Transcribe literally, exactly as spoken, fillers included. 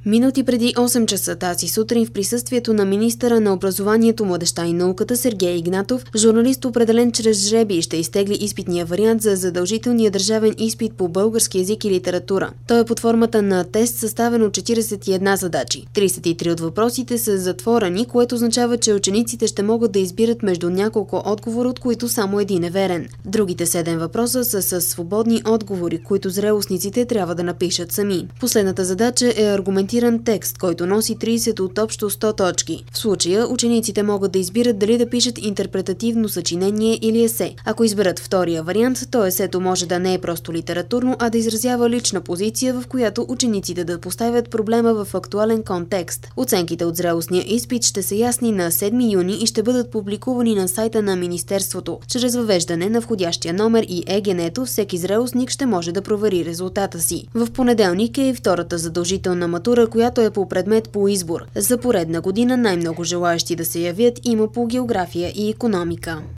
Минути преди осем часа тази сутрин в присъствието на министъра на образованието, младежта и науката Сергей Игнатов, журналист, определен чрез жребий, ще изтегли изпитния вариант за задължителния държавен изпит по български език и литература. Той е под формата на тест, съставен от четиридесет и една задачи. тридесет и три от въпросите са затворени, което означава, че учениците ще могат да избират между няколко отговора, от които само един е верен. Другите седем въпроса са с свободни отговори, които зрелостниците трябва да напишат сами. Последната задача е аргументиран текст, който носи тридесет от общо сто точки. В случая учениците могат да избират дали да пишат интерпретативно съчинение или есе. Ако изберат втория вариант, то есето може да не е просто литературно, а да изразява лична позиция, в която учениците да поставят проблема в актуален контекст. Оценките от зрелостния изпит ще са ясни на седми юни и ще бъдат публикувани на сайта на Министерството. Чрез въвеждане на входящия номер и ЕГН-то всеки зрелостник ще може да провери резултата си. В понеделник е и втората задължителна матура, която е по предмет по избор. За поредна година най-много желаещи да се явят има по география и икономика.